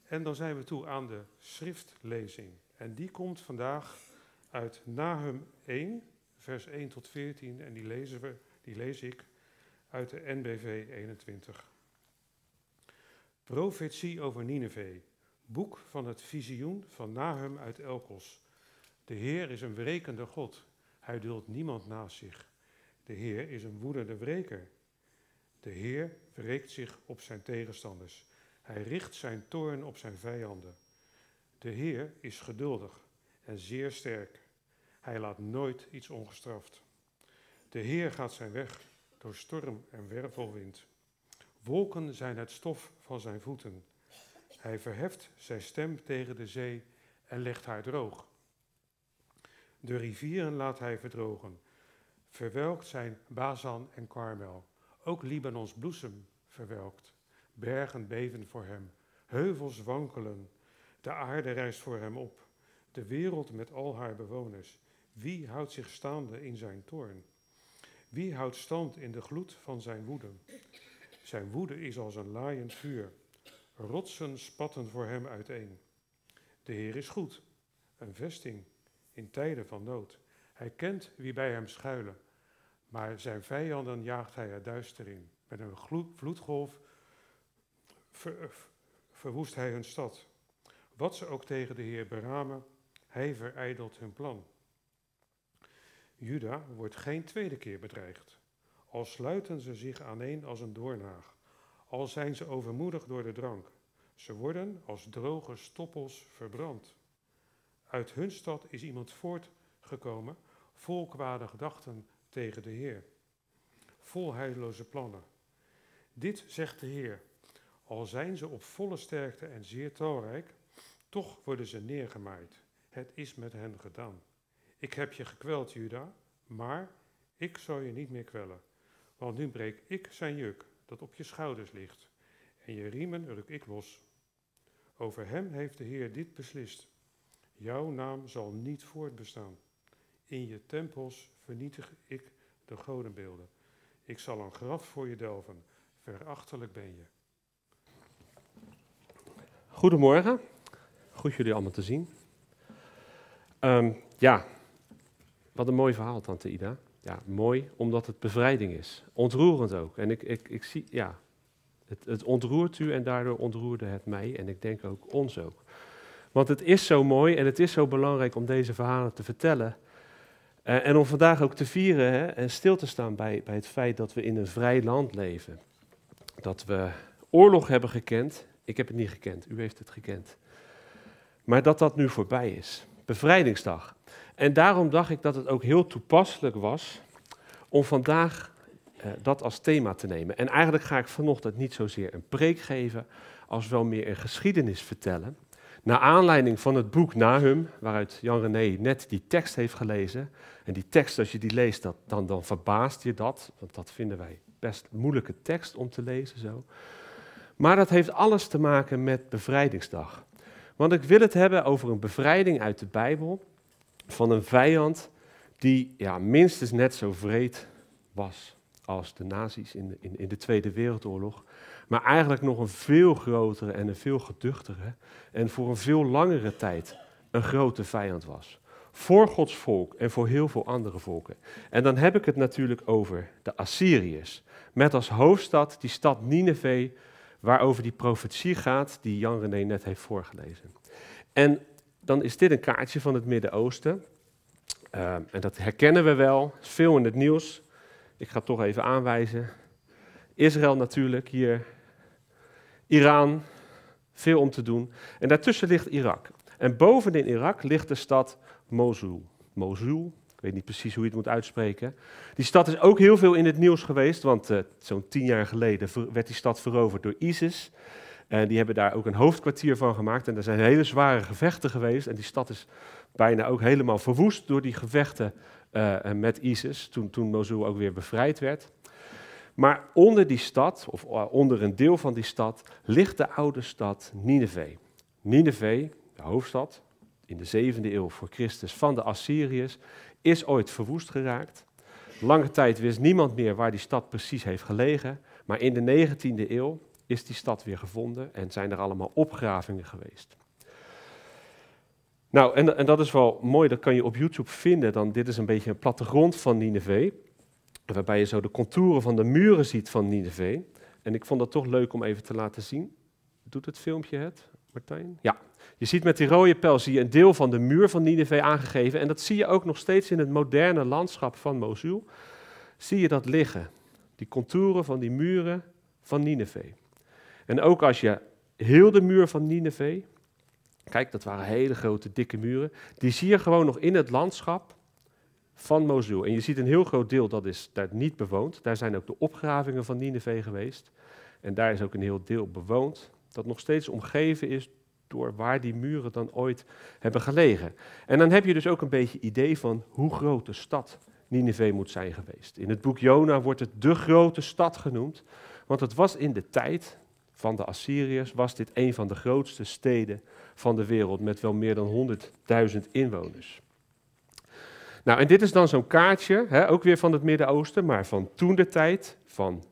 En dan zijn we toe aan de schriftlezing. En die komt vandaag uit Nahum 1, vers 1 tot 14. En die lees ik uit de NBV 21. Profetie over Nineve. Boek van het visioen van Nahum uit Elkos. De Heer is een wrekende God. Hij duldt niemand naast zich. De Heer is een woedende wreker. De Heer wreekt zich op zijn tegenstanders. Hij richt zijn toorn op zijn vijanden. De Heer is geduldig en zeer sterk. Hij laat nooit iets ongestraft. De Heer gaat zijn weg door storm en wervelwind. Wolken zijn het stof van zijn voeten. Hij verheft zijn stem tegen de zee en legt haar droog. De rivieren laat hij verdrogen. Verwelkt zijn Bazan en Karmel. Ook Libanons bloesem verwelkt. Bergen beven voor hem. Heuvels wankelen. De aarde rijst voor hem op. De wereld met al haar bewoners. Wie houdt zich staande in zijn toorn? Wie houdt stand in de gloed van zijn woede? Zijn woede is als een laaiend vuur. Rotsen spatten voor hem uiteen. De Heer is goed, een vesting in tijden van nood. Hij kent wie bij hem schuilen, maar zijn vijanden jaagt hij er duister in. Met een vloedgolf verwoest hij hun stad. Wat ze ook tegen de Heer beramen, hij verijdelt hun plan. Juda wordt geen tweede keer bedreigd. Al sluiten ze zich aaneen als een doornhaag. Al zijn ze overmoedig door de drank. Ze worden als droge stoppels verbrand. Uit hun stad is iemand voortgekomen, vol kwade gedachten tegen de Heer. Vol heilloze plannen. Dit zegt de Heer. Al zijn ze op volle sterkte en zeer talrijk, toch worden ze neergemaaid. Het is met hen gedaan. Ik heb je gekweld, Juda, maar ik zal je niet meer kwellen. Want nu breek ik zijn juk dat op je schouders ligt. En je riemen ruk ik los. Over hem heeft de Heer dit beslist. Jouw naam zal niet voortbestaan. In je tempels vernietig ik de godenbeelden. Ik zal een graf voor je delven. Verachtelijk ben je. Goedemorgen. Goed jullie allemaal te zien. Wat een mooi verhaal, tante Ida. Ja, mooi omdat het bevrijding is. Ontroerend ook. En ik zie, ja, het ontroert u en daardoor ontroerde het mij en ik denk ook ons ook. Want het is zo mooi en het is zo belangrijk om deze verhalen te vertellen. En om vandaag ook te vieren, hè, en stil te staan bij het feit dat we in een vrij land leven. Dat we oorlog hebben gekend. Ik heb het niet gekend, u heeft het gekend. Maar dat dat nu voorbij is. Bevrijdingsdag. En daarom dacht ik dat het ook heel toepasselijk was om vandaag dat als thema te nemen. En eigenlijk ga ik vanochtend niet zozeer een preek geven, als wel meer een geschiedenis vertellen. Naar aanleiding van het boek Nahum, waaruit Jan René net die tekst heeft gelezen. En die tekst, als je die leest, dan verbaast je dat. Want dat vinden wij best een moeilijke tekst om te lezen zo. Maar dat heeft alles te maken met bevrijdingsdag. Want ik wil het hebben over een bevrijding uit de Bijbel van een vijand die minstens net zo wreed was als de nazi's in de Tweede Wereldoorlog. Maar eigenlijk nog een veel grotere en een veel geduchtere en voor een veel langere tijd een grote vijand was. Voor Gods volk en voor heel veel andere volken. En dan heb ik het natuurlijk over de Assyriërs. Met als hoofdstad die stad Nineve, waarover die profetie gaat die Jan René net heeft voorgelezen. En dan is dit een kaartje van het Midden-Oosten. En dat herkennen we wel, is veel in het nieuws. Ik ga het toch even aanwijzen. Israël natuurlijk, hier. Iran, veel om te doen. En daartussen ligt Irak. En bovenin Irak ligt de stad Mosul. Mosul, ik weet niet precies hoe je het moet uitspreken. Die stad is ook heel veel in het nieuws geweest, want zo'n 10 jaar geleden werd die stad veroverd door ISIS. En die hebben daar ook een hoofdkwartier van gemaakt. En er zijn hele zware gevechten geweest. En die stad is bijna ook helemaal verwoest door die gevechten met ISIS, toen Mosul ook weer bevrijd werd. Maar onder die stad, of onder een deel van die stad, ligt de oude stad Nineve. Nineve, de hoofdstad, in de 7e eeuw voor Christus van de Assyriërs, is ooit verwoest geraakt. Lange tijd wist niemand meer waar die stad precies heeft gelegen. Maar in de 19e eeuw, is die stad weer gevonden en zijn er allemaal opgravingen geweest. Nou, en dat is wel mooi, dat kan je op YouTube vinden. Dit is een beetje een plattegrond van Nineve, waarbij je zo de contouren van de muren ziet van Nineve. En ik vond dat toch leuk om even te laten zien. Doet het filmpje het, Martijn? Ja. Je ziet met die rode pijl zie je een deel van de muur van Nineve aangegeven. En dat zie je ook nog steeds in het moderne landschap van Mosul. Zie je dat liggen, die contouren van die muren van Nineve. En ook als je heel de muur van Nineve, kijk, dat waren hele grote, dikke muren, die zie je gewoon nog in het landschap van Mosul. En je ziet een heel groot deel, dat is daar niet bewoond. Daar zijn ook de opgravingen van Nineve geweest. En daar is ook een heel deel bewoond, dat nog steeds omgeven is door waar die muren dan ooit hebben gelegen. En dan heb je dus ook een beetje idee van hoe groot de stad Nineve moet zijn geweest. In het boek Jona wordt het de grote stad genoemd, want het was in de tijd van de Assyriërs, was dit een van de grootste steden van de wereld, met wel meer dan 100.000 inwoners. Nou, en dit is dan zo'n kaartje, ook weer van het Midden-Oosten, maar van toen de tijd, van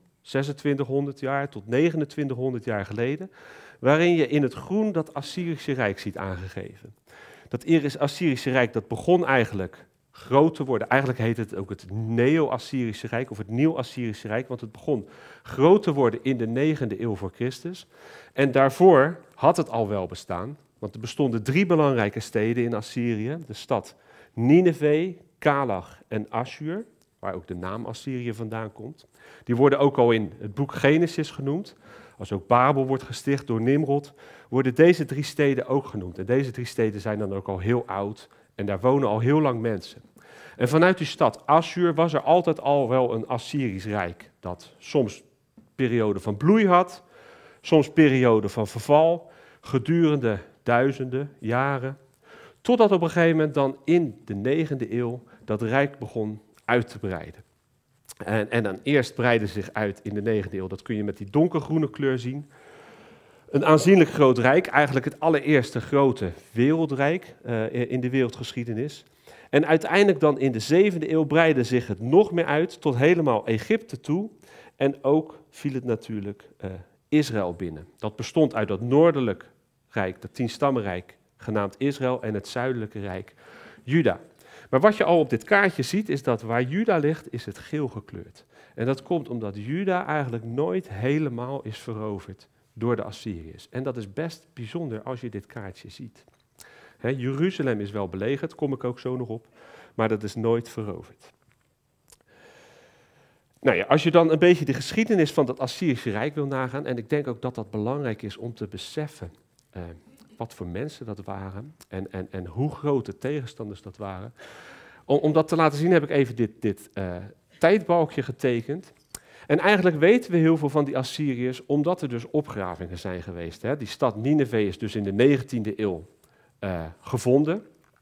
2600 jaar tot 2900 jaar geleden, waarin je in het groen dat Assyrische Rijk ziet aangegeven. Dat Assyrische Rijk, dat begon eigenlijk groot te worden. Eigenlijk heet het ook het Neo-Assyrische Rijk of het Nieuw-Assyrische Rijk, want het begon groot te worden in de 9e eeuw voor Christus. En daarvoor had het al wel bestaan, want er bestonden 3 belangrijke steden in Assyrië. De stad Nineve, Kalach en Assur, waar ook de naam Assyrië vandaan komt. Die worden ook al in het boek Genesis genoemd. Als ook Babel wordt gesticht door Nimrod, worden deze 3 steden ook genoemd. En deze 3 steden zijn dan ook al heel oud en daar wonen al heel lang mensen. En vanuit die stad Assur was er altijd al wel een Assyrisch Rijk, dat soms perioden van bloei had, soms perioden van verval, gedurende duizenden jaren, totdat op een gegeven moment dan in de 9e eeuw dat rijk begon uit te breiden. En dan eerst breidde zich uit in de 9e eeuw, dat kun je met die donkergroene kleur zien. Een aanzienlijk groot rijk, eigenlijk het allereerste grote wereldrijk in de wereldgeschiedenis. En uiteindelijk dan in de 7e eeuw breidde zich het nog meer uit tot helemaal Egypte toe. En ook viel het natuurlijk Israël binnen. Dat bestond uit dat noordelijk rijk, dat 10-stammenrijk, genaamd Israël, en het zuidelijke rijk Juda. Maar wat je al op dit kaartje ziet, is dat waar Juda ligt, is het geel gekleurd. En dat komt omdat Juda eigenlijk nooit helemaal is veroverd door de Assyriërs. En dat is best bijzonder als je dit kaartje ziet. Jeruzalem is wel belegerd, kom ik ook zo nog op, maar dat is nooit veroverd. Nou ja, als je dan een beetje de geschiedenis van dat Assyrische Rijk wil nagaan, en ik denk ook dat dat belangrijk is om te beseffen wat voor mensen dat waren en hoe grote tegenstanders dat waren. Om dat te laten zien heb ik even dit tijdbalkje getekend. En eigenlijk weten we heel veel van die Assyriërs, omdat er dus opgravingen zijn geweest. Die stad Nineve is dus in de 19e eeuw gevonden.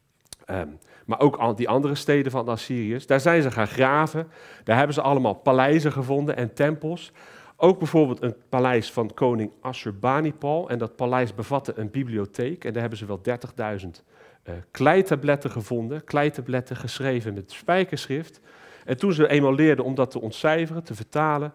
Maar ook al die andere steden van de Assyriërs, daar zijn ze gaan graven. Daar hebben ze allemaal paleizen gevonden en tempels. Ook bijvoorbeeld een paleis van koning Assurbanipal. En dat paleis bevatte een bibliotheek. En daar hebben ze wel 30.000 kleitabletten gevonden. Kleitabletten geschreven met spijkerschrift. En toen ze eenmaal leerden om dat te ontcijferen, te vertalen,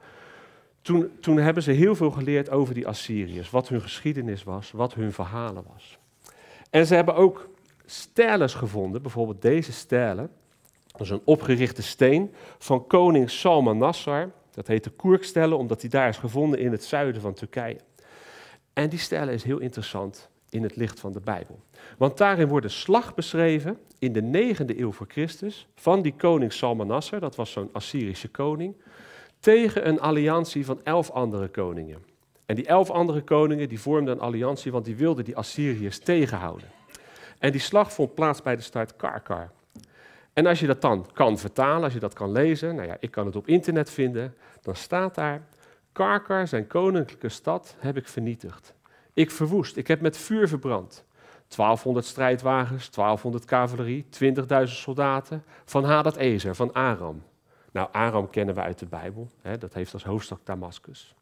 toen hebben ze heel veel geleerd over die Assyriërs. Wat hun geschiedenis was, wat hun verhalen was. En ze hebben ook steles gevonden, bijvoorbeeld deze stele. Dat is een opgerichte steen van koning Salmanassar. Dat heet de Koerkstele, omdat die daar is gevonden in het zuiden van Turkije. En die stele is heel interessant in het licht van de Bijbel. Want daarin wordt een slag beschreven in de 9e eeuw voor Christus van die koning Salmanassar, dat was zo'n Assyrische koning, tegen een alliantie van 11 andere koningen. En die 11 andere koningen die vormden een alliantie, want die wilden die Assyriërs tegenhouden. En die slag vond plaats bij de stad Karkar. En als je dat dan kan vertalen, als je dat kan lezen, nou ja, ik kan het op internet vinden, dan staat daar: Karkar, zijn koninklijke stad, heb ik vernietigd. Ik verwoest, ik heb met vuur verbrand. 1200 strijdwagens, 1200 cavalerie, 20.000 soldaten van Hadad-Ezer, van Aram. Nou, Aram kennen we uit de Bijbel, dat heeft als hoofdstad Damascus.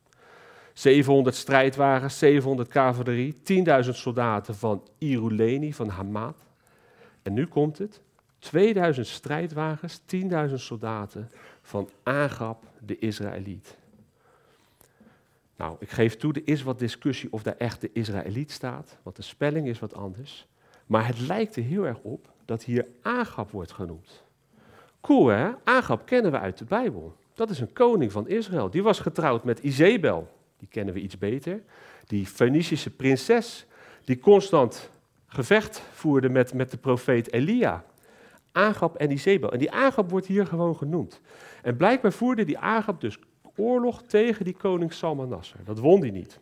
700 strijdwagens, 700 cavalerie, 10.000 soldaten van Iruleni, van Hamat. En nu komt het, 2000 strijdwagens, 10.000 soldaten van Agab, de Israëliet. Nou, ik geef toe, er is wat discussie of daar echt de Israëliet staat, want de spelling is wat anders. Maar het lijkt er heel erg op dat hier Agab wordt genoemd. Cool hè, Agab kennen we uit de Bijbel. Dat is een koning van Israël. Die was getrouwd met Izebel, die kennen we iets beter. Die Fenicische prinses, die constant gevecht voerde met de profeet Elia. Agab en Izebel. En die Agab wordt hier gewoon genoemd. En blijkbaar voerde die Agab dus oorlog tegen die koning Salmanasser. Dat won hij niet.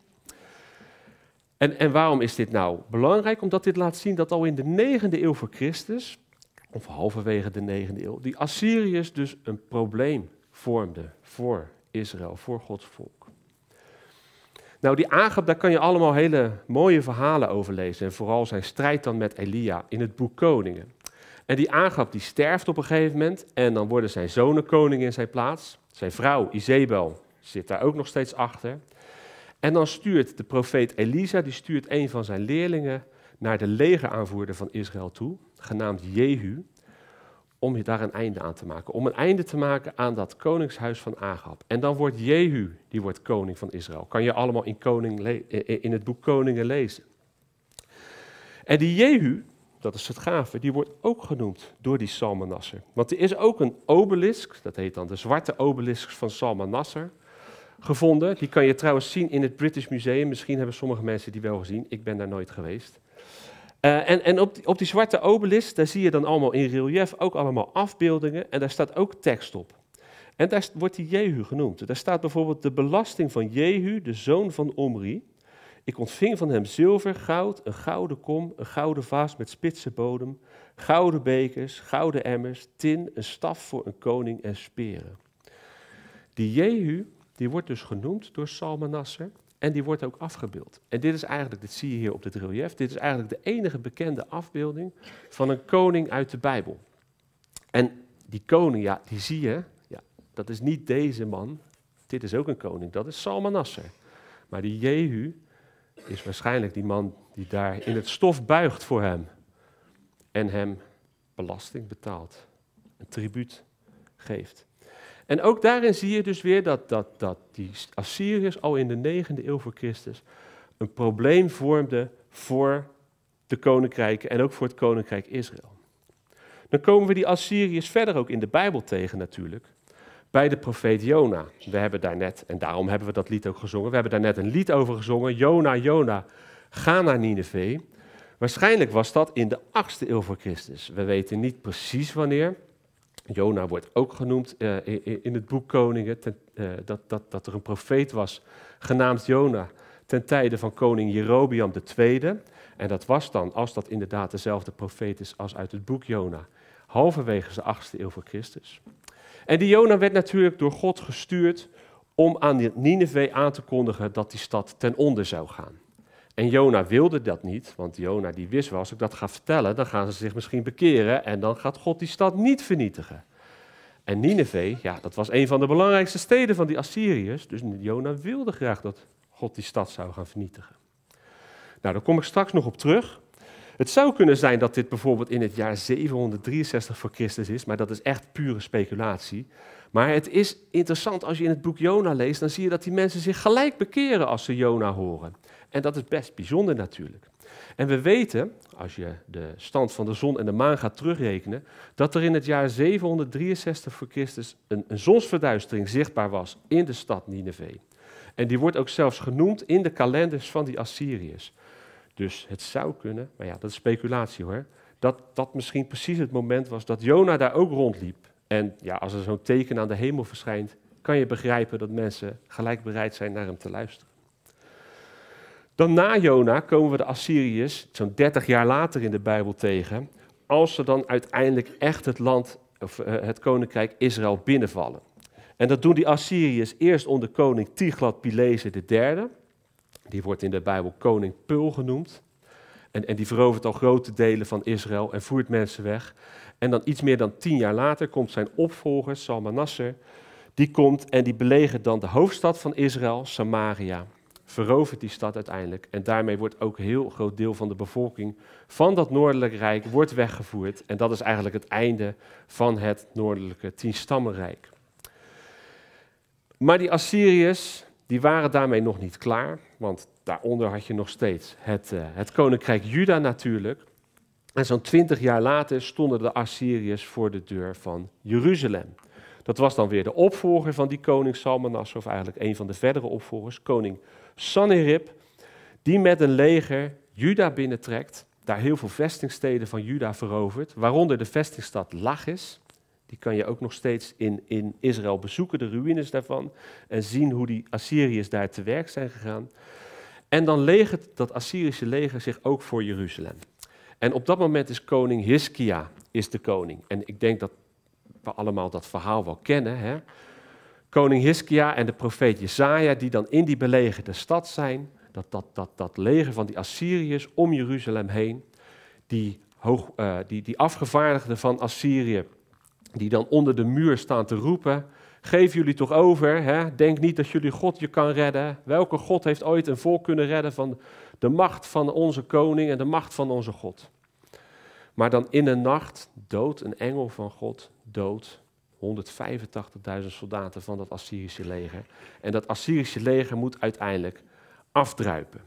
En waarom is dit nou belangrijk? Omdat dit laat zien dat al in de 9e eeuw voor Christus, of halverwege de 9e eeuw, die Assyriërs dus een probleem vormden voor Israël, voor Gods volk. Nou, die Agab, daar kan je allemaal hele mooie verhalen over lezen. En vooral zijn strijd dan met Elia in het boek Koningen. En die Agab die sterft op een gegeven moment en dan worden zijn zonen koning in zijn plaats. Zijn vrouw Izebel zit daar ook nog steeds achter. En dan stuurt de profeet Elisa, die stuurt een van zijn leerlingen naar de legeraanvoerder van Israël toe, genaamd Jehu, om daar een einde aan te maken. Om een einde te maken aan dat koningshuis van Agab. En dan wordt Jehu, die wordt koning van Israël. Kan je allemaal in het boek Koningen lezen. En die Jehu, dat is het gave, die wordt ook genoemd door die Salmanasser. Want er is ook een obelisk, dat heet dan de zwarte obelisk van Salmanasser, gevonden. Die kan je trouwens zien in het British Museum. Misschien hebben sommige mensen die wel gezien. Ik ben daar nooit geweest. En op die zwarte obelisk, daar zie je dan allemaal in relief ook allemaal afbeeldingen. En daar staat ook tekst op. En daar wordt die Jehu genoemd. Daar staat bijvoorbeeld de belasting van Jehu, de zoon van Omri. Ik ontving van hem zilver, goud, een gouden kom, een gouden vaas met spitse bodem, gouden bekers, gouden emmers, tin, een staf voor een koning en speren. Die Jehu, die wordt dus genoemd door Salmanasser en die wordt ook afgebeeld. En dit is eigenlijk, dit zie je hier op dit relief, dit is eigenlijk de enige bekende afbeelding van een koning uit de Bijbel. En die koning, ja, die zie je, ja, dat is niet deze man, dit is ook een koning, dat is Salmanasser. Maar die Jehu is waarschijnlijk die man die daar in het stof buigt voor hem en hem belasting betaalt, een tribuut geeft. En ook daarin zie je dus weer dat die Assyriërs al in de 9e eeuw voor Christus een probleem vormden voor de koninkrijken en ook voor het koninkrijk Israël. Dan komen we die Assyriërs verder ook in de Bijbel tegen natuurlijk, bij de profeet Jona. We hebben daar net, en daarom hebben we dat lied ook gezongen, we hebben daar net een lied over gezongen, Jona, Jona, ga naar Nineve. Waarschijnlijk was dat in de 8e eeuw voor Christus. We weten niet precies wanneer. Jona wordt ook genoemd in het boek Koningen, dat er een profeet was genaamd Jona ten tijde van koning Jerobeam II. En dat was dan, als dat inderdaad dezelfde profeet is als uit het boek Jona, halverwege de 8e eeuw voor Christus. En die Jona werd natuurlijk door God gestuurd om aan Nineve aan te kondigen dat die stad ten onder zou gaan. En Jona wilde dat niet, want Jona die wist wel, als ik dat ga vertellen, dan gaan ze zich misschien bekeren en dan gaat God die stad niet vernietigen. En Nineve, ja, dat was een van de belangrijkste steden van die Assyriërs, dus Jona wilde graag dat God die stad zou gaan vernietigen. Nou, daar kom ik straks nog op terug. Het zou kunnen zijn dat dit bijvoorbeeld in het jaar 763 voor Christus is, maar dat is echt pure speculatie. Maar het is interessant als je in het boek Jona leest, dan zie je dat die mensen zich gelijk bekeren als ze Jona horen. En dat is best bijzonder natuurlijk. En we weten, als je de stand van de zon en de maan gaat terugrekenen, dat er in het jaar 763 voor Christus een zonsverduistering zichtbaar was in de stad Nineve. En die wordt ook zelfs genoemd in de kalenders van die Assyriërs. Dus het zou kunnen, maar ja, dat is speculatie hoor, dat misschien precies het moment was dat Jona daar ook rondliep. En ja, als er zo'n teken aan de hemel verschijnt, kan je begrijpen dat mensen gelijk bereid zijn naar hem te luisteren. Dan na Jona komen we de Assyriërs zo'n 30 jaar later in de Bijbel tegen, als ze dan uiteindelijk echt het land, of het koninkrijk Israël binnenvallen. En dat doen die Assyriërs eerst onder koning Tiglat-Pileser III. Die wordt in de Bijbel koning Pul genoemd. En die verovert al grote delen van Israël en voert mensen weg. En dan iets meer dan 10 jaar later komt zijn opvolger, Salmanasser. Die komt en die belegert dan de hoofdstad van Israël, Samaria. Verovert die stad uiteindelijk. En daarmee wordt ook een heel groot deel van de bevolking van dat noordelijke rijk wordt weggevoerd. En dat is eigenlijk het einde van het noordelijke 10-stammenrijk. Maar die Assyriërs, die waren daarmee nog niet klaar, want daaronder had je nog steeds het koninkrijk Juda natuurlijk. En zo'n 20 jaar later stonden de Assyriërs voor de deur van Jeruzalem. Dat was dan weer de opvolger van die koning Salmaneser, of eigenlijk een van de verdere opvolgers, koning Sanherib, die met een leger Juda binnentrekt, daar heel veel vestingsteden van Juda verovert, waaronder de vestingstad Lachis. Die kan je ook nog steeds in Israël bezoeken, de ruïnes daarvan, en zien hoe die Assyriërs daar te werk zijn gegaan. En dan legert dat Assyrische leger zich ook voor Jeruzalem. En op dat moment is koning Hiskia de koning. En ik denk dat we allemaal dat verhaal wel kennen. Hè? Koning Hiskia en de profeet Jesaja, die dan in die belegerde stad zijn, dat leger van die Assyriërs om Jeruzalem heen, die afgevaardigden van Assyrië, die dan onder de muur staan te roepen, geef jullie toch over, hè? Denk niet dat jullie God je kan redden. Welke God heeft ooit een volk kunnen redden van de macht van onze koning en de macht van onze God? Maar dan in een nacht doodt een engel van God, dood 185.000 soldaten van dat Assyrische leger. En dat Assyrische leger moet uiteindelijk afdruipen.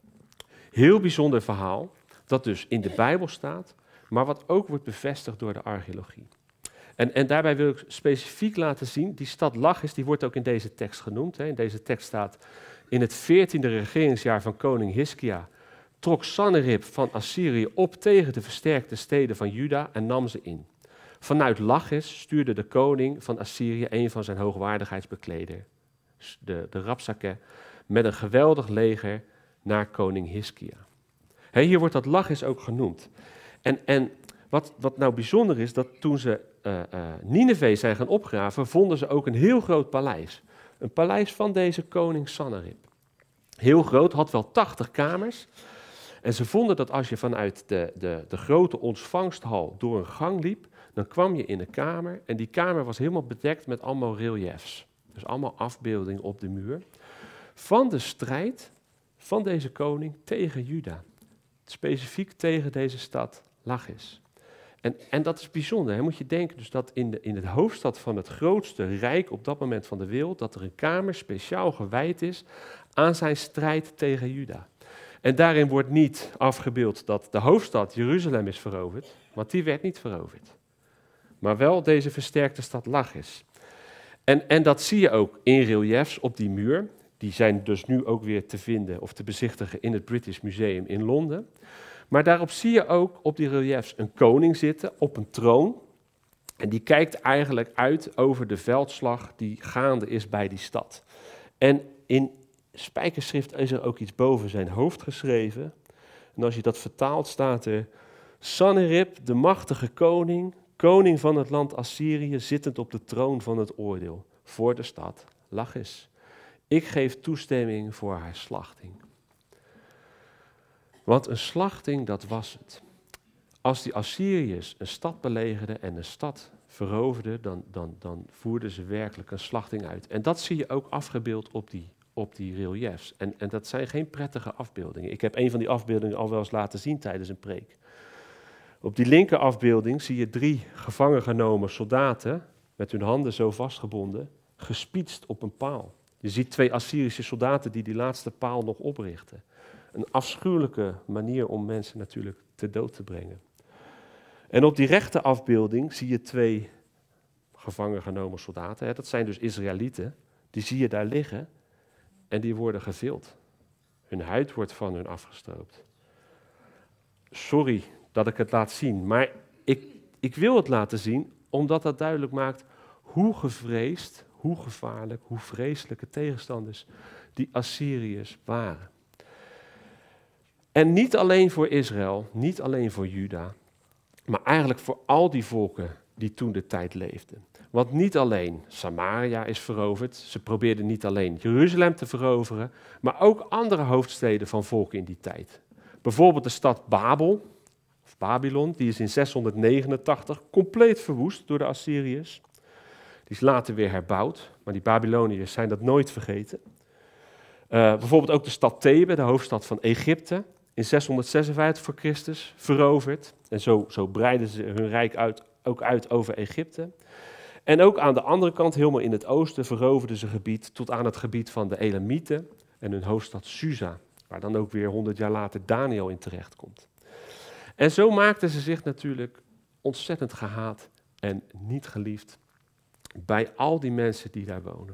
Heel bijzonder verhaal, dat dus in de Bijbel staat, maar wat ook wordt bevestigd door de archeologie. En daarbij wil ik specifiek laten zien, die stad Lachis, die wordt ook in deze tekst genoemd. Hè. In deze tekst staat, in het 14e regeringsjaar van koning Hiskia trok Sanherib van Assyrië op tegen de versterkte steden van Juda en nam ze in. Vanuit Lachis stuurde de koning van Assyrië een van zijn hoogwaardigheidsbekleders, de Rabsake, met een geweldig leger naar koning Hiskia. Hier wordt dat Lachis ook genoemd. En wat nou bijzonder is, dat toen ze Nineve zijn gaan opgraven, vonden ze ook een heel groot paleis. Een paleis van deze koning Sanherib. Heel groot, had wel 80 kamers. En ze vonden dat als je vanuit de grote ontvangsthal door een gang liep, dan kwam je in een kamer en die kamer was helemaal bedekt met allemaal reliefs. Dus allemaal afbeeldingen op de muur. Van de strijd van deze koning tegen Juda. Specifiek tegen deze stad Lachis. En dat is bijzonder. Hè? Moet je denken dus dat in de hoofdstad van het grootste rijk op dat moment van de wereld, dat er een kamer speciaal gewijd is aan zijn strijd tegen Juda. En daarin wordt niet afgebeeld dat de hoofdstad Jeruzalem is veroverd, want die werd niet veroverd. Maar wel deze versterkte stad Lachis. En dat zie je ook in reliefs op die muur. Die zijn dus nu ook weer te vinden of te bezichtigen in het British Museum in Londen. Maar daarop zie je ook op die reliefs een koning zitten op een troon. En die kijkt eigenlijk uit over de veldslag die gaande is bij die stad. En in spijkerschrift is er ook iets boven zijn hoofd geschreven. En als je dat vertaalt staat er: Sanherib, de machtige koning, koning van het land Assyrië, zittend op de troon van het oordeel, voor de stad Lachis. Ik geef toestemming voor haar slachting. Want een slachting, dat was het. Als die Assyriërs een stad belegerden en een stad veroverden, dan voerden ze werkelijk een slachting uit. En dat zie je ook afgebeeld op die reliefs. En dat zijn geen prettige afbeeldingen. Ik heb een van die afbeeldingen al wel eens laten zien tijdens een preek. Op die linker afbeelding zie je 3 gevangen genomen soldaten met hun handen zo vastgebonden, gespietst op een paal. Je ziet 2 Assyrische soldaten die laatste paal nog oprichten. Een afschuwelijke manier om mensen natuurlijk te dood te brengen. En op die rechte afbeelding zie je 2 gevangen genomen soldaten. Dat zijn dus Israëlieten. Die zie je daar liggen en die worden gevild. Hun huid wordt van hun afgestroopt. Sorry dat ik het laat zien, maar ik wil het laten zien omdat dat duidelijk maakt hoe gevreesd, hoe gevaarlijk, hoe vreselijke tegenstanders die Assyriërs waren. En niet alleen voor Israël, niet alleen voor Juda, maar eigenlijk voor al die volken die toen de tijd leefden. Want niet alleen Samaria is veroverd, ze probeerden niet alleen Jeruzalem te veroveren, maar ook andere hoofdsteden van volken in die tijd. Bijvoorbeeld de stad Babel, of Babylon, die is in 689 compleet verwoest door de Assyriërs. Die is later weer herbouwd, maar die Babyloniërs zijn dat nooit vergeten. Bijvoorbeeld ook de stad Thebe, de hoofdstad van Egypte, in 656 voor Christus veroverd. En zo breidden ze hun rijk ook uit over Egypte. En ook aan de andere kant, helemaal in het oosten, veroverden ze gebied tot aan het gebied van de Elamieten en hun hoofdstad Susa, waar dan ook weer 100 jaar later Daniel in terechtkomt. En zo maakten ze zich natuurlijk ontzettend gehaat en niet geliefd bij al die mensen die daar wonen.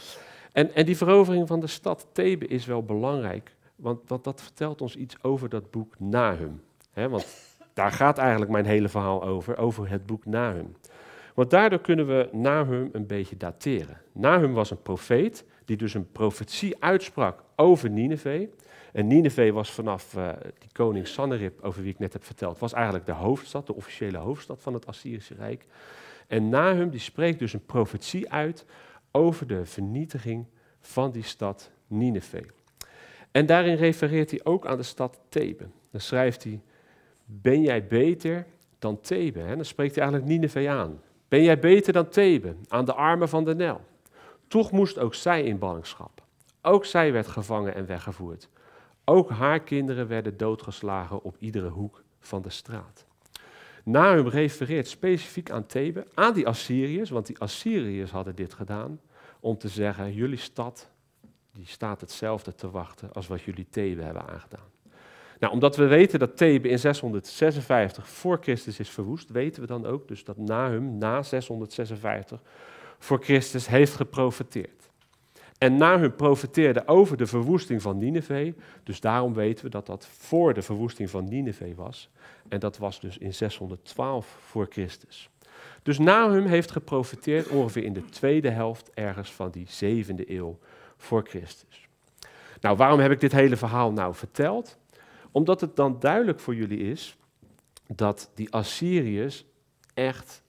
En die verovering van de stad Thebe is wel belangrijk, want dat vertelt ons iets over dat boek Nahum. Want daar gaat eigenlijk mijn hele verhaal over het boek Nahum. Want daardoor kunnen we Nahum een beetje dateren. Nahum was een profeet die dus een profetie uitsprak over Nineve. En Nineve was vanaf die koning Sanherib, over wie ik net heb verteld, was eigenlijk de hoofdstad, de officiële hoofdstad van het Assyrische Rijk. En Nahum die spreekt dus een profetie uit over de vernietiging van die stad Nineve. En daarin refereert hij ook aan de stad Thebe. Dan schrijft hij, ben jij beter dan Thebe? Dan spreekt hij eigenlijk Nineve aan. Ben jij beter dan Thebe, aan de armen van de Nijl? Toch moest ook zij in ballingschap. Ook zij werd gevangen en weggevoerd. Ook haar kinderen werden doodgeslagen op iedere hoek van de straat. Nahum refereert specifiek aan Thebe, aan die Assyriërs, want die Assyriërs hadden dit gedaan, om te zeggen, jullie stad, die staat hetzelfde te wachten als wat jullie Thebe hebben aangedaan. Nou, omdat we weten dat Thebe in 656 voor Christus is verwoest, weten we dan ook dus dat Nahum na 656 voor Christus heeft geprofeteerd. En Nahum profeteerde over de verwoesting van Nineve, dus daarom weten we dat dat voor de verwoesting van Nineve was. En dat was dus in 612 voor Christus. Dus Nahum heeft geprofeteerd ongeveer in de tweede helft ergens van die 7e eeuw voor Christus. Nou, waarom heb ik dit hele verhaal nou verteld? Omdat het dan duidelijk voor jullie is dat die Assyriërs echt,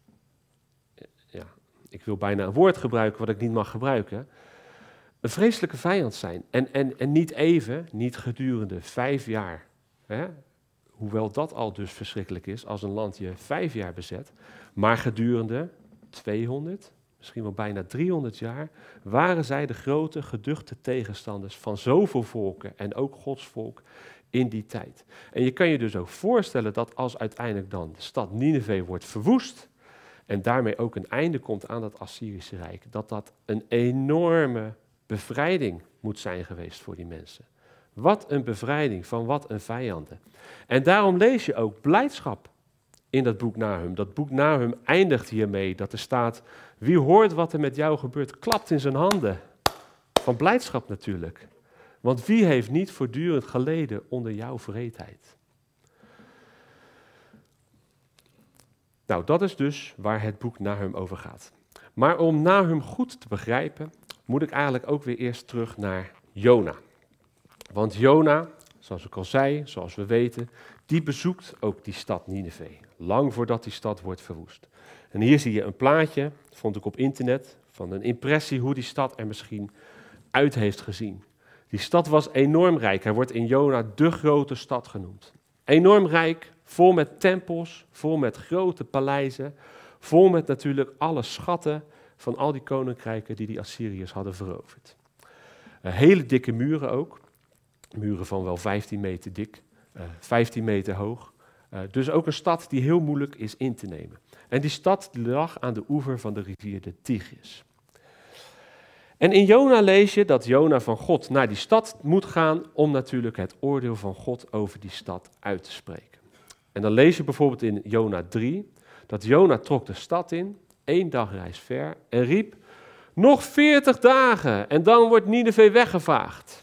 ja, ik wil bijna een woord gebruiken wat ik niet mag gebruiken, een vreselijke vijand zijn. En niet even, niet gedurende 5 jaar. Hoewel dat al dus verschrikkelijk is als een land je 5 jaar bezet. Maar gedurende 200, misschien wel bijna 300 jaar, waren zij de grote geduchte tegenstanders van zoveel volken en ook Gods volk in die tijd. En je kan je dus ook voorstellen dat als uiteindelijk dan de stad Nineve wordt verwoest en daarmee ook een einde komt aan het Assyrische Rijk, dat dat een enorme bevrijding moet zijn geweest voor die mensen. Wat een bevrijding van wat een vijanden. En daarom lees je ook blijdschap in dat boek Nahum. Dat boek Nahum eindigt hiermee dat er staat, wie hoort wat er met jou gebeurt, klapt in zijn handen. Van blijdschap natuurlijk. Want wie heeft niet voortdurend geleden onder jouw wreedheid? Nou, dat is dus waar het boek Nahum over gaat. Maar om Nahum goed te begrijpen, moet ik eigenlijk ook weer eerst terug naar Jona. Want Jona, zoals ik al zei, zoals we weten, die bezoekt ook die stad Nineve. Lang voordat die stad wordt verwoest. En hier zie je een plaatje, vond ik op internet, van een impressie hoe die stad er misschien uit heeft gezien. Die stad was enorm rijk. Hij wordt in Jona de grote stad genoemd. Enorm rijk, vol met tempels, vol met grote paleizen, vol met natuurlijk alle schatten van al die koninkrijken die Assyriërs hadden veroverd. Hele dikke muren ook. Muren van wel 15 meter dik, 15 meter hoog. Dus ook een stad die heel moeilijk is in te nemen. En die stad lag aan de oever van de rivier de Tigris. En in Jona lees je dat Jona van God naar die stad moet gaan om natuurlijk het oordeel van God over die stad uit te spreken. En dan lees je bijvoorbeeld in Jona 3 dat Jona trok de stad in, 1 dagreis ver, en riep, nog 40 dagen en dan wordt Nineve weggevaagd.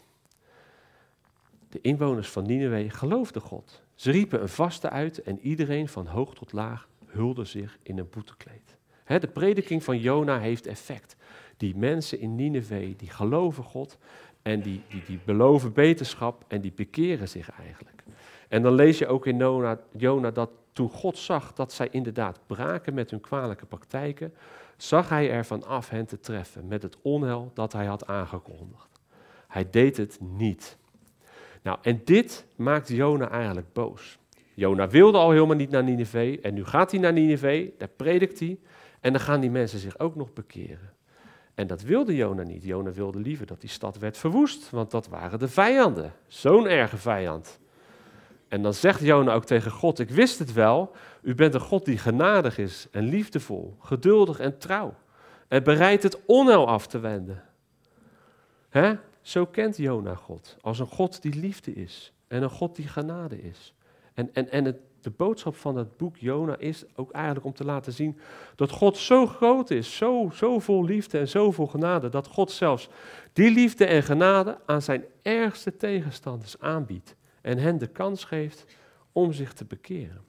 De inwoners van Nineve geloofden God. Ze riepen een vaste uit en iedereen van hoog tot laag hulde zich in een boetekleed. De prediking van Jona heeft effect. Die mensen in Nineve, die geloven God en die beloven beterschap en die bekeren zich eigenlijk. En dan lees je ook in Jona dat toen God zag dat zij inderdaad braken met hun kwalijke praktijken, zag hij ervan af hen te treffen met het onheil dat hij had aangekondigd. Hij deed het niet. Nou, en dit maakt Jona eigenlijk boos. Jona wilde al helemaal niet naar Nineve en nu gaat hij naar Nineve, daar predikt hij en dan gaan die mensen zich ook nog bekeren. En dat wilde Jona niet. Jona wilde liever dat die stad werd verwoest, want dat waren de vijanden. Zo'n erge vijand. En dan zegt Jona ook tegen God, ik wist het wel, u bent een God die genadig is en liefdevol, geduldig en trouw, en bereid het onheil af te wenden. Hè? Zo kent Jona God, als een God die liefde is en een God die genade is. De boodschap van het boek Jona is ook eigenlijk om te laten zien dat God zo groot is, zo vol liefde en zo vol genade, dat God zelfs die liefde en genade aan zijn ergste tegenstanders aanbiedt en hen de kans geeft om zich te bekeren.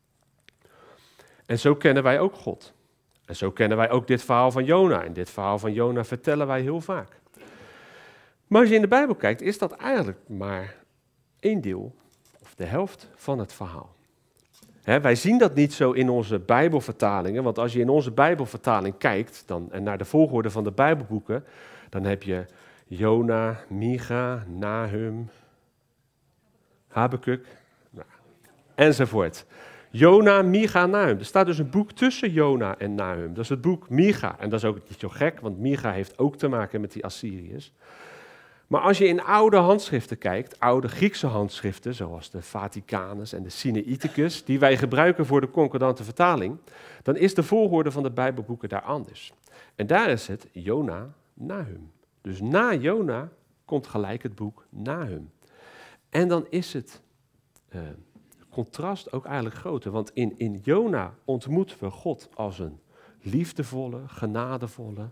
En zo kennen wij ook God. En zo kennen wij ook dit verhaal van Jona. En dit verhaal van Jona vertellen wij heel vaak. Maar als je in de Bijbel kijkt, is dat eigenlijk maar één deel, of de helft van het verhaal. Wij zien dat niet zo in onze Bijbelvertalingen, want als je in onze Bijbelvertaling kijkt en naar de volgorde van de Bijbelboeken, dan heb je Jona, Micha, Nahum, Habakuk, enzovoort. Jona, Micha, Nahum. Er staat dus een boek tussen Jona en Nahum. Dat is het boek Micha. En dat is ook niet zo gek, want Micha heeft ook te maken met die Assyriërs. Maar als je in oude handschriften kijkt, oude Griekse handschriften, zoals de Vaticanus en de Sinaiticus, die wij gebruiken voor de concordante vertaling, dan is de volgorde van de Bijbelboeken daar anders. En daar is het Jona, Nahum. Dus na Jona komt gelijk het boek Nahum. En dan is het contrast ook eigenlijk groter, want in Jona ontmoeten we God als een liefdevolle, genadevolle,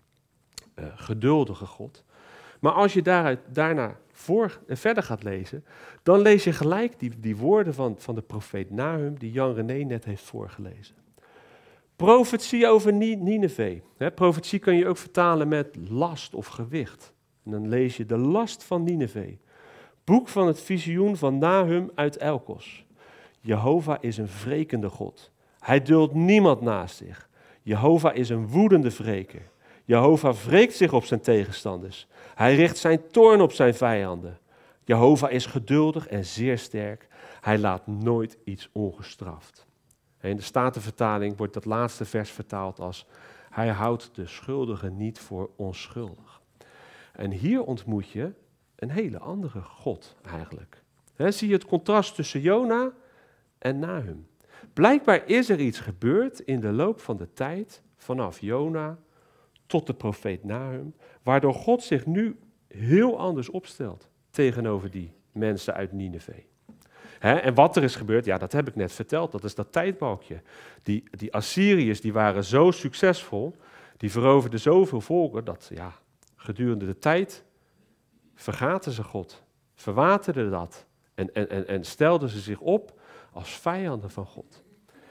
geduldige God. Maar als je daarna verder gaat lezen, dan lees je gelijk die woorden van de profeet Nahum, die Jan René net heeft voorgelezen. Profetie over Nineve. Profetie kan je ook vertalen met last of gewicht. En dan lees je de last van Nineve. Boek van het visioen van Nahum uit Elkos. Jehovah is een wrekende God. Hij duldt niemand naast zich. Jehovah is een woedende wreker. Jehovah wreekt zich op zijn tegenstanders. Hij richt zijn toorn op zijn vijanden. Jehovah is geduldig en zeer sterk. Hij laat nooit iets ongestraft. In de Statenvertaling wordt dat laatste vers vertaald als: hij houdt de schuldige niet voor onschuldig. En hier ontmoet je een hele andere God eigenlijk. Zie je het contrast tussen Jona en Nahum. Blijkbaar is er iets gebeurd in de loop van de tijd, vanaf Jona tot de profeet Nahum, waardoor God zich nu heel anders opstelt tegenover die mensen uit Nineve. En wat er is gebeurd, ja, dat heb ik net verteld, dat is dat tijdbalkje. Die Assyriërs die waren zo succesvol, die veroverden zoveel volken, dat gedurende de tijd vergaten ze God, verwaterden dat en stelden ze zich op als vijanden van God.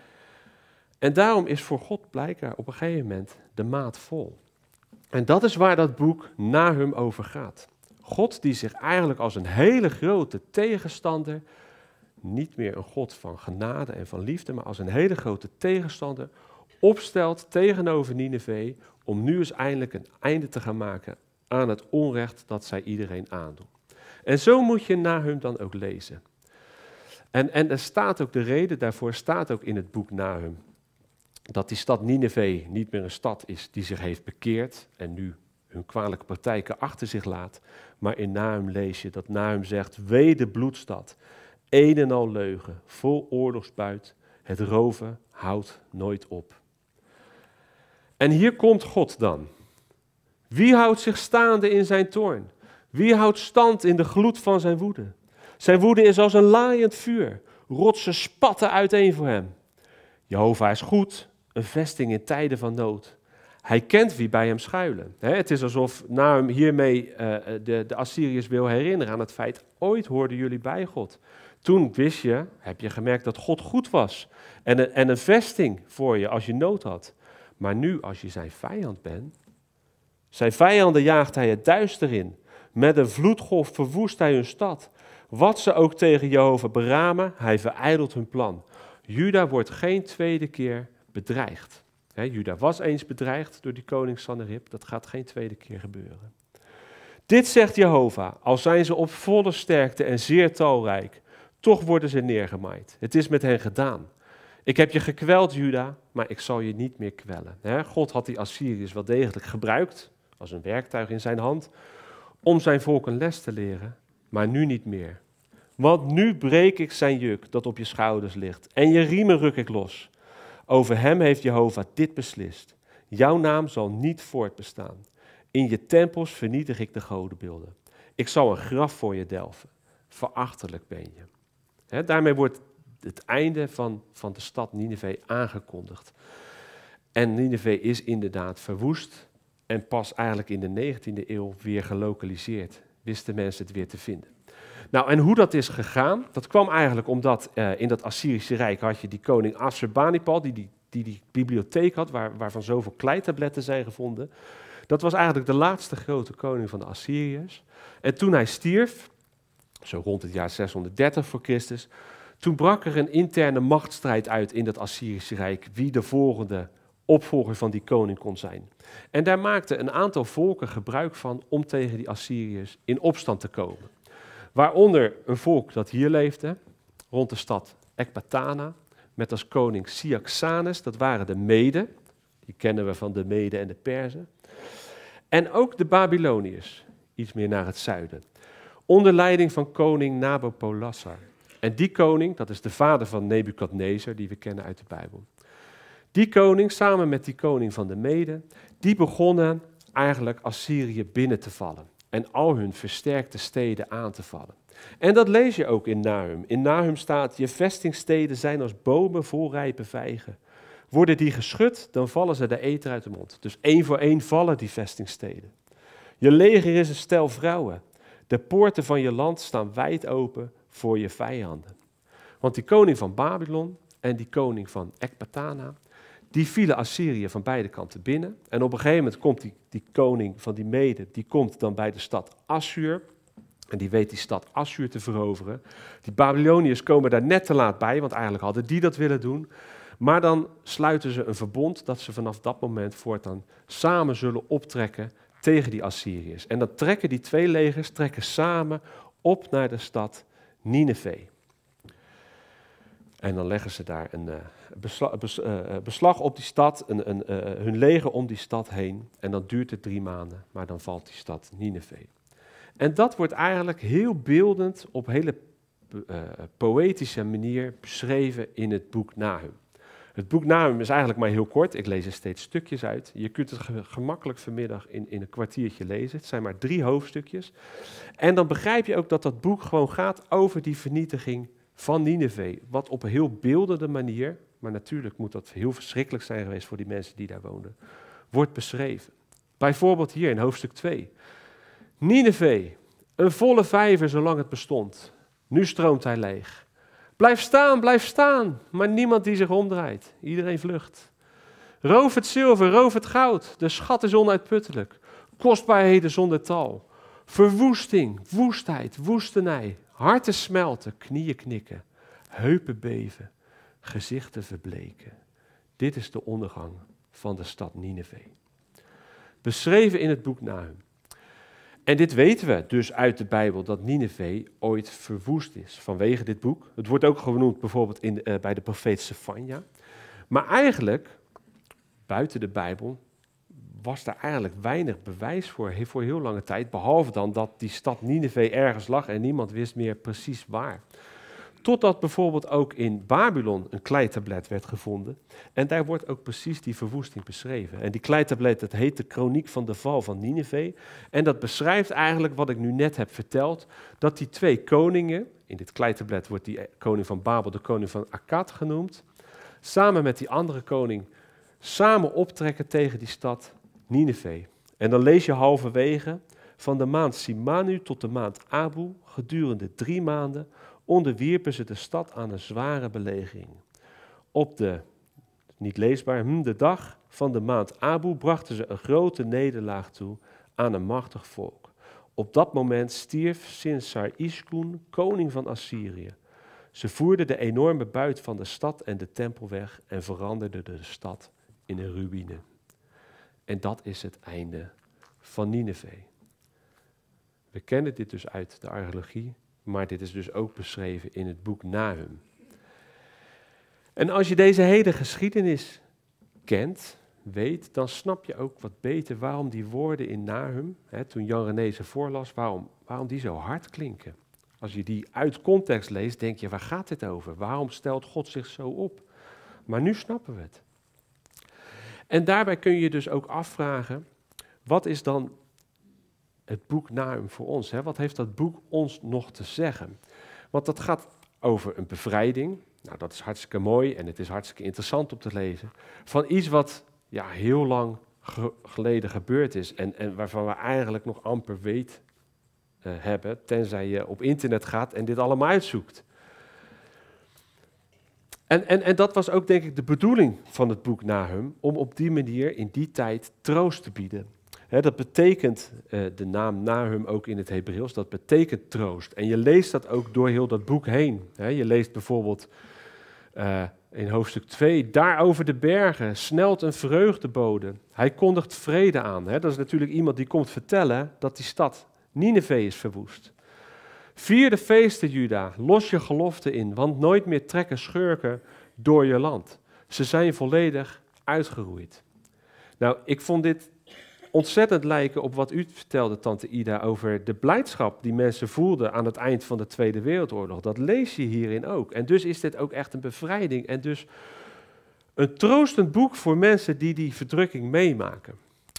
En daarom is voor God blijkbaar op een gegeven moment de maat vol. En dat is waar dat boek Nahum over gaat. God die zich eigenlijk als een hele grote tegenstander, niet meer een God van genade en van liefde, maar als een hele grote tegenstander opstelt tegenover Nineve om nu eens eindelijk een einde te gaan maken aan het onrecht dat zij iedereen aandoen. En zo moet je Nahum dan ook lezen. En er staat ook, de reden daarvoor staat ook in het boek Nahum, dat die stad Nineve niet meer een stad is die zich heeft bekeerd en nu hun kwalijke praktijken achter zich laat. Maar in Nahum lees je dat Nahum zegt: wee de bloedstad, een en al leugen, vol oorlogsbuit, het roven houdt nooit op. En hier komt God dan. Wie houdt zich staande in zijn toorn? Wie houdt stand in de gloed van zijn woede? Zijn woede is als een laaiend vuur, rotsen spatten uiteen voor hem. Jehovah is goed, een vesting in tijden van nood. Hij kent wie bij hem schuilen. Het is alsof Nahum hiermee de Assyriërs wil herinneren aan het feit: ooit hoorden jullie bij God. Toen heb je gemerkt dat God goed was en een vesting voor je als je nood had. Maar nu, als je zijn vijand bent, zijn vijanden jaagt hij het duister in. Met een vloedgolf verwoest hij hun stad. Wat ze ook tegen Jehovah beramen, hij verijdelt hun plan. Juda wordt geen tweede keer bedreigd. Juda was eens bedreigd door die koning Sanherib, dat gaat geen tweede keer gebeuren. Dit zegt Jehovah: al zijn ze op volle sterkte en zeer talrijk, toch worden ze neergemaaid. Het is met hen gedaan. Ik heb je gekweld, Juda, maar ik zal je niet meer kwellen. God had die Assyriërs wel degelijk gebruikt, als een werktuig in zijn hand, om zijn volk een les te leren, maar nu niet meer. Want nu breek ik zijn juk dat op je schouders ligt en je riemen ruk ik los. Over hem heeft Jehovah dit beslist. Jouw naam zal niet voortbestaan. In je tempels vernietig ik de godenbeelden. Ik zal een graf voor je delven. Verachtelijk ben je. Daarmee wordt het einde van de stad Nineve aangekondigd. En Nineve is inderdaad verwoest en pas eigenlijk in de 19e eeuw weer gelokaliseerd. Wisten mensen het weer te vinden. Nou, en hoe dat is gegaan, dat kwam eigenlijk omdat in dat Assyrische Rijk had je die koning Assurbanipal, die bibliotheek had, waarvan zoveel kleitabletten zijn gevonden. Dat was eigenlijk de laatste grote koning van de Assyriërs. En toen hij stierf, zo rond het jaar 630 voor Christus, toen brak er een interne machtsstrijd uit in dat Assyrische Rijk, wie de volgende opvolger van die koning kon zijn. En daar maakten een aantal volken gebruik van om tegen die Assyriërs in opstand te komen. Waaronder een volk dat hier leefde, rond de stad Ekbatana, met als koning Cyaxares, dat waren de Meden. Die kennen we van de Meden en de Perzen. En ook de Babyloniërs, iets meer naar het zuiden. Onder leiding van koning Nabopolassar. En die koning, dat is de vader van Nebukadnezar, die we kennen uit de Bijbel. Die koning, samen met die koning van de Meden, die begonnen eigenlijk Assyrië binnen te vallen. En al hun versterkte steden aan te vallen. En dat lees je ook in Nahum. In Nahum staat, je vestingsteden zijn als bomen vol rijpe vijgen. Worden die geschud, dan vallen ze de eter uit de mond. Dus één voor één vallen die vestingsteden. Je leger is een stel vrouwen. De poorten van je land staan wijd open voor je vijanden. Want die koning van Babylon en die koning van Ekbatana, die vielen Assyrië van beide kanten binnen. En op een gegeven moment komt die koning van die Meden, die komt dan bij de stad Assur. En die weet die stad Assur te veroveren. Die Babyloniërs komen daar net te laat bij, want eigenlijk hadden die dat willen doen. Maar dan sluiten ze een verbond dat ze vanaf dat moment voortaan samen zullen optrekken tegen die Assyriërs. En dan trekken die twee legers samen op naar de stad Nineve. En dan leggen ze daar een beslag op die stad, hun leger om die stad heen. En dan duurt het 3 maanden, maar dan valt die stad Nineve. En dat wordt eigenlijk heel beeldend op hele poëtische manier beschreven in het boek Nahum. Het boek Nahum is eigenlijk maar heel kort. Ik lees er steeds stukjes uit. Je kunt het gemakkelijk vanmiddag in een kwartiertje lezen. Het zijn maar 3 hoofdstukjes. En dan begrijp je ook dat dat boek gewoon gaat over die vernietiging van Nineve. Wat op een heel beeldende manier, maar natuurlijk moet dat heel verschrikkelijk zijn geweest voor die mensen die daar woonden, wordt beschreven. Bijvoorbeeld hier in hoofdstuk 2. Nineve, een volle vijver zolang het bestond. Nu stroomt hij leeg. Blijf staan, maar niemand die zich omdraait. Iedereen vlucht. Roof het zilver, roof het goud. De schat is onuitputtelijk. Kostbaarheden zonder tal. Verwoesting, woestheid, woestenij. Harten smelten, knieën knikken. Heupen beven, gezichten verbleken. Dit is de ondergang van de stad Nineve. Beschreven in het boek Nahum. En dit weten we dus uit de Bijbel, dat Nineve ooit verwoest is vanwege dit boek. Het wordt ook genoemd bijvoorbeeld bij de profeet Sefanja. Maar eigenlijk, buiten de Bijbel, was daar eigenlijk weinig bewijs voor heel lange tijd. Behalve dan dat die stad Nineve ergens lag en niemand wist meer precies waar. Totdat bijvoorbeeld ook in Babylon een kleitablet werd gevonden. En daar wordt ook precies die verwoesting beschreven. En die kleitablet, dat heet de Kroniek van de val van Nineve. En dat beschrijft eigenlijk wat ik nu net heb verteld. Dat die 2 koningen, in dit kleitablet wordt die koning van Babel de koning van Akkad genoemd. Samen met die andere koning samen optrekken tegen die stad Nineve. En dan lees je halverwege, van de maand Simanu tot de maand Abu, gedurende 3 maanden, onderwierpen ze de stad aan een zware belegering. Op de, niet leesbaar, de dag van de maand Abu brachten ze een grote nederlaag toe aan een machtig volk. Op dat moment stierf Sinsar-Ishkun, koning van Assyrië. Ze voerden de enorme buit van de stad en de tempel weg en veranderden de stad in een ruïne. En dat is het einde van Nineve. We kennen dit dus uit de archeologie, maar dit is dus ook beschreven in het boek Nahum. En als je deze hele geschiedenis kent, weet, dan snap je ook wat beter waarom die woorden in Nahum, toen Jan René ze voorlas, waarom die zo hard klinken. Als je die uit context leest, denk je, waar gaat dit over? Waarom stelt God zich zo op? Maar nu snappen we het. En daarbij kun je je dus ook afvragen, wat is dan het boek Nahum voor ons? Hè? Wat heeft dat boek ons nog te zeggen? Want dat gaat over een bevrijding. Nou, dat is hartstikke mooi en het is hartstikke interessant om te lezen. Van iets wat heel lang geleden gebeurd is en waarvan we eigenlijk nog amper weet hebben, tenzij je op internet gaat en dit allemaal uitzoekt. En dat was ook denk ik de bedoeling van het boek Nahum, om op die manier in die tijd troost te bieden. Dat betekent, de naam Nahum ook in het Hebreeuws, dat betekent troost. En je leest dat ook door heel dat boek heen. Je leest bijvoorbeeld in hoofdstuk 2, daar over de bergen snelt een vreugdebode. Hij kondigt vrede aan. Dat is natuurlijk iemand die komt vertellen dat die stad Nineve is verwoest. Vier de feesten, Juda, los je gelofte in, want nooit meer trekken schurken door je land. Ze zijn volledig uitgeroeid. Nou, ik vond dit ontzettend lijken op wat u vertelde, tante Ida, over de blijdschap die mensen voelden aan het eind van de Tweede Wereldoorlog. Dat lees je hierin ook. En dus is dit ook echt een bevrijding en dus een troostend boek voor mensen die die verdrukking meemaken.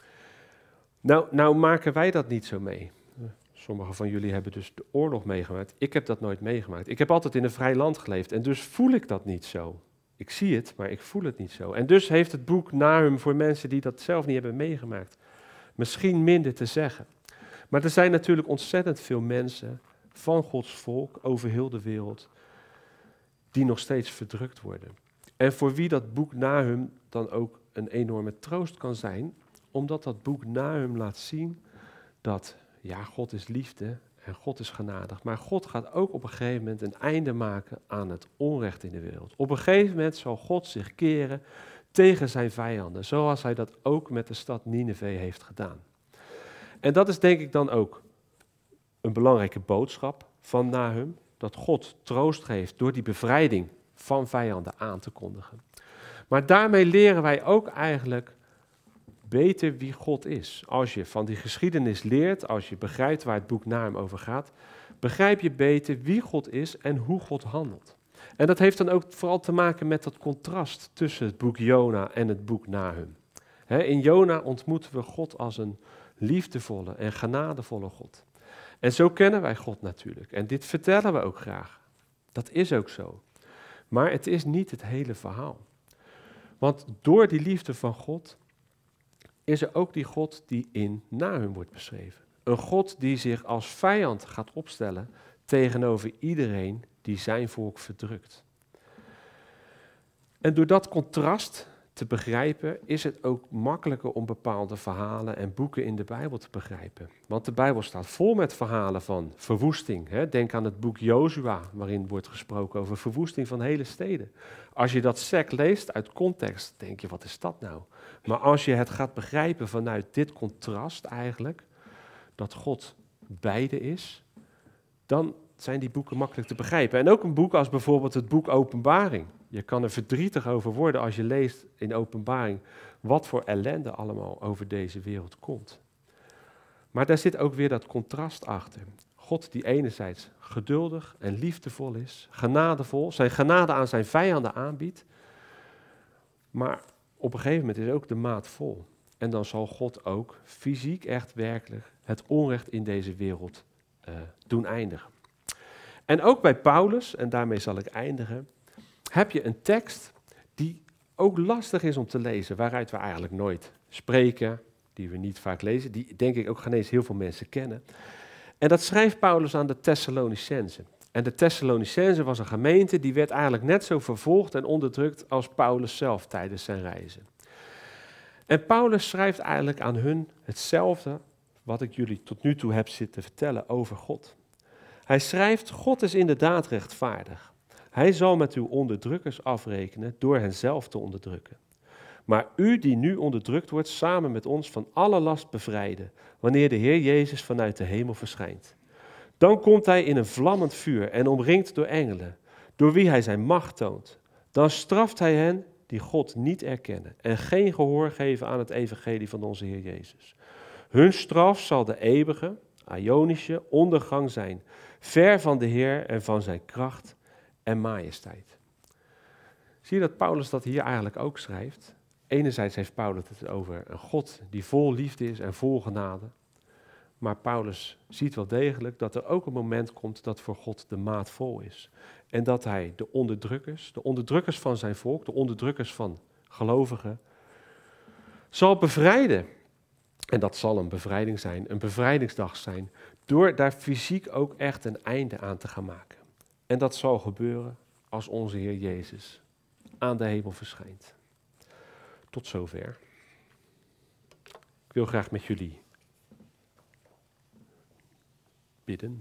Nou maken wij dat niet zo mee. Sommigen van jullie hebben dus de oorlog meegemaakt. Ik heb dat nooit meegemaakt. Ik heb altijd in een vrij land geleefd en dus voel ik dat niet zo. Ik zie het, maar ik voel het niet zo. En dus heeft het boek Nahum voor mensen die dat zelf niet hebben meegemaakt misschien minder te zeggen. Maar er zijn natuurlijk ontzettend veel mensen van Gods volk over heel de wereld die nog steeds verdrukt worden. En voor wie dat boek Nahum dan ook een enorme troost kan zijn, omdat dat boek Nahum laat zien dat God is liefde en God is genadig. Maar God gaat ook op een gegeven moment een einde maken aan het onrecht in de wereld. Op een gegeven moment zal God zich keren tegen zijn vijanden, zoals hij dat ook met de stad Nineve heeft gedaan. En dat is denk ik dan ook een belangrijke boodschap van Nahum, dat God troost geeft door die bevrijding van vijanden aan te kondigen. Maar daarmee leren wij ook eigenlijk beter wie God is. Als je van die geschiedenis leert, als je begrijpt waar het boek Nahum over gaat, begrijp je beter wie God is en hoe God handelt. En dat heeft dan ook vooral te maken met dat contrast tussen het boek Jona en het boek Nahum. In Jona ontmoeten we God als een liefdevolle en genadevolle God. En zo kennen wij God natuurlijk. En dit vertellen we ook graag. Dat is ook zo. Maar het is niet het hele verhaal. Want door die liefde van God is er ook die God die in Nahum wordt beschreven. Een God die zich als vijand gaat opstellen tegenover iedereen die zijn volk verdrukt. En door dat contrast te begrijpen is het ook makkelijker om bepaalde verhalen en boeken in de Bijbel te begrijpen. Want de Bijbel staat vol met verhalen van verwoesting. Denk aan het boek Jozua, waarin wordt gesproken over verwoesting van hele steden. Als je dat sec leest uit context, denk je, wat is dat nou? Maar als je het gaat begrijpen vanuit dit contrast eigenlijk, dat God beide is, dan zijn die boeken makkelijk te begrijpen. En ook een boek als bijvoorbeeld het boek Openbaring. Je kan er verdrietig over worden als je leest in Openbaring wat voor ellende allemaal over deze wereld komt. Maar daar zit ook weer dat contrast achter. God die enerzijds geduldig en liefdevol is, genadevol, zijn genade aan zijn vijanden aanbiedt, maar op een gegeven moment is ook de maat vol. En dan zal God ook fysiek echt werkelijk het onrecht in deze wereld doen eindigen. En ook bij Paulus, en daarmee zal ik eindigen, heb je een tekst die ook lastig is om te lezen, waaruit we eigenlijk nooit spreken, die we niet vaak lezen, die denk ik ook geen eens heel veel mensen kennen. En dat schrijft Paulus aan de Thessalonicenzen. En de Thessalonicenzen was een gemeente die werd eigenlijk net zo vervolgd en onderdrukt als Paulus zelf tijdens zijn reizen. En Paulus schrijft eigenlijk aan hun hetzelfde wat ik jullie tot nu toe heb zitten vertellen over God. Hij schrijft, God is inderdaad rechtvaardig. Hij zal met uw onderdrukkers afrekenen door hen zelf te onderdrukken. Maar u die nu onderdrukt wordt, samen met ons van alle last bevrijden, wanneer de Heer Jezus vanuit de hemel verschijnt. Dan komt hij in een vlammend vuur en omringd door engelen, door wie hij zijn macht toont. Dan straft hij hen die God niet erkennen en geen gehoor geven aan het evangelie van onze Heer Jezus. Hun straf zal de eeuwige, aionische ondergang zijn, ver van de Heer en van zijn kracht en majesteit. Zie je dat Paulus dat hier eigenlijk ook schrijft? Enerzijds heeft Paulus het over een God die vol liefde is en vol genade. Maar Paulus ziet wel degelijk dat er ook een moment komt dat voor God de maat vol is. En dat hij de onderdrukkers van zijn volk, de onderdrukkers van gelovigen, zal bevrijden. En dat zal een bevrijding zijn, een bevrijdingsdag zijn, door daar fysiek ook echt een einde aan te gaan maken. En dat zal gebeuren als onze Heer Jezus aan de hemel verschijnt. Tot zover. Ik wil graag met jullie bidden.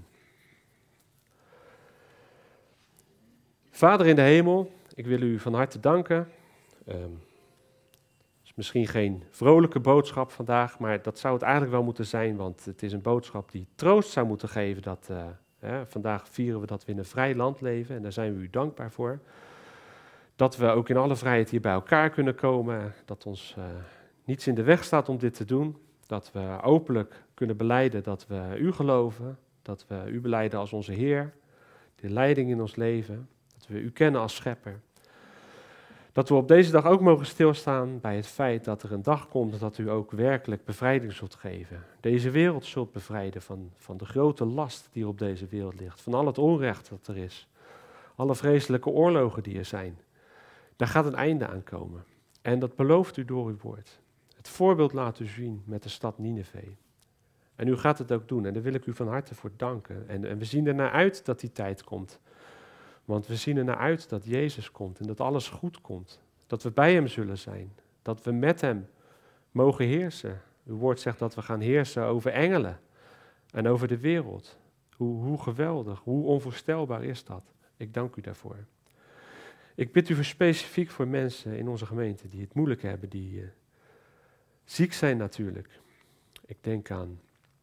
Vader in de hemel, ik wil u van harte danken. Het is misschien geen vrolijke boodschap vandaag, maar dat zou het eigenlijk wel moeten zijn, want het is een boodschap die troost zou moeten geven. Dat, vandaag vieren we dat we in een vrij land leven en daar zijn we u dankbaar voor. Dat we ook in alle vrijheid hier bij elkaar kunnen komen, dat ons niets in de weg staat om dit te doen. Dat we openlijk kunnen belijden dat we u geloven, dat we u belijden als onze Heer, de leiding in ons leven, dat we u kennen als schepper. Dat we op deze dag ook mogen stilstaan bij het feit dat er een dag komt dat u ook werkelijk bevrijding zult geven. Deze wereld zult bevrijden van de grote last die er op deze wereld ligt, van al het onrecht dat er is, alle vreselijke oorlogen die er zijn. Daar gaat een einde aan komen. En dat belooft u door uw woord. Het voorbeeld laat u zien met de stad Nineve. En u gaat het ook doen en daar wil ik u van harte voor danken. En we zien er naar uit dat die tijd komt. Want we zien er naar uit dat Jezus komt en dat alles goed komt. Dat we bij hem zullen zijn. Dat we met hem mogen heersen. Uw woord zegt dat we gaan heersen over engelen en over de wereld. Hoe geweldig, hoe onvoorstelbaar is dat? Ik dank u daarvoor. Ik bid u specifiek voor mensen in onze gemeente die het moeilijk hebben, die ziek zijn natuurlijk. Ik denk aan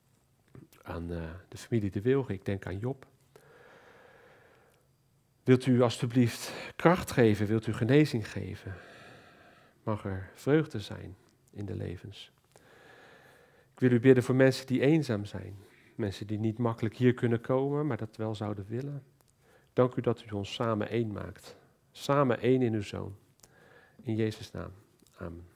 de familie De Wilge, ik denk aan Job. Wilt u alstublieft kracht geven, wilt u genezing geven? Mag er vreugde zijn in de levens. Ik wil u bidden voor mensen die eenzaam zijn. Mensen die niet makkelijk hier kunnen komen, maar dat wel zouden willen. Dank u dat u ons samen één maakt. Samen één in uw Zoon. In Jezus' naam. Amen.